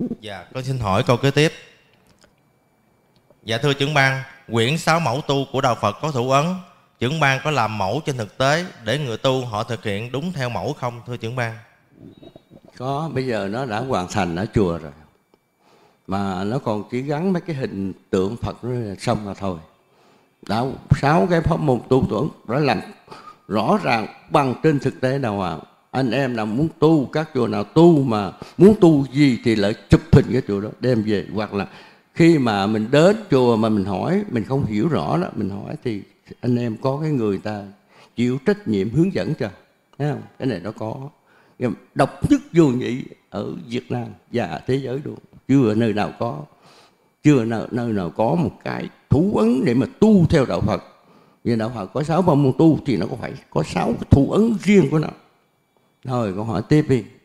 Dạ, con xin hỏi câu kế tiếp. Dạ thưa trưởng ban, quyển 6 mẫu tu của Đạo Phật có thủ ấn. Trưởng ban có làm mẫu trên thực tế để người tu họ thực hiện đúng theo mẫu không thưa trưởng ban? Có, bây giờ nó đã hoàn thành ở chùa rồi. Mà nó còn chỉ gắn mấy cái hình tượng Phật nữa xong là thôi. Đã 6 cái pháp môn tu tưởng đã làm rõ ràng bằng trên thực tế nào à. Anh em nào muốn tu, các chùa nào tu mà muốn tu gì thì lại chụp hình cái chùa đó đem về. Hoặc là khi mà mình đến chùa mà mình hỏi, mình không hiểu rõ đó, mình hỏi thì anh em có cái người ta chịu trách nhiệm hướng dẫn cho. Thấy không? Cái này nó có. Độc nhất vô nhị ở Việt Nam và thế giới luôn. Chưa nơi nào có. Chưa nơi nào có một cái thủ ấn để mà tu theo Đạo Phật. Vì Đạo Phật có 6 pháp môn tu thì nó có phải có 6 cái thủ ấn riêng của nó. Thôi câu hỏi tiếp đi.